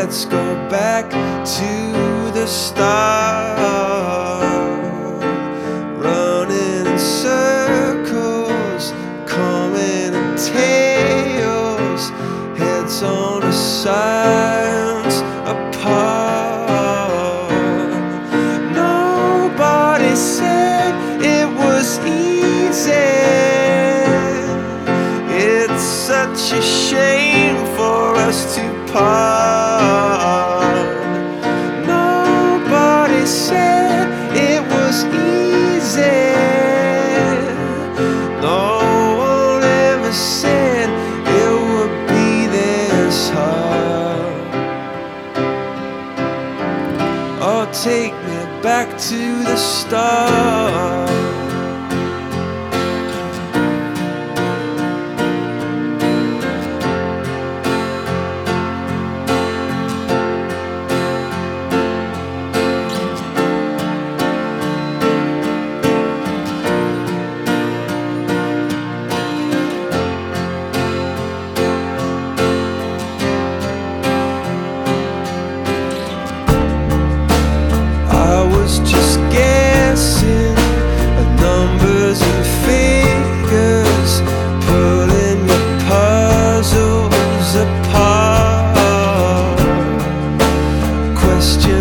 let's go back to the start. Running in circles, coming in tails, heads on the sides apart. Nobody said it was easy. It's such a shame for us to part. Nobody said it was easy. No one ever said it would be this hard. Oh, take me back to the start. Just guessing at numbers and figures, pulling your puzzles apart. Question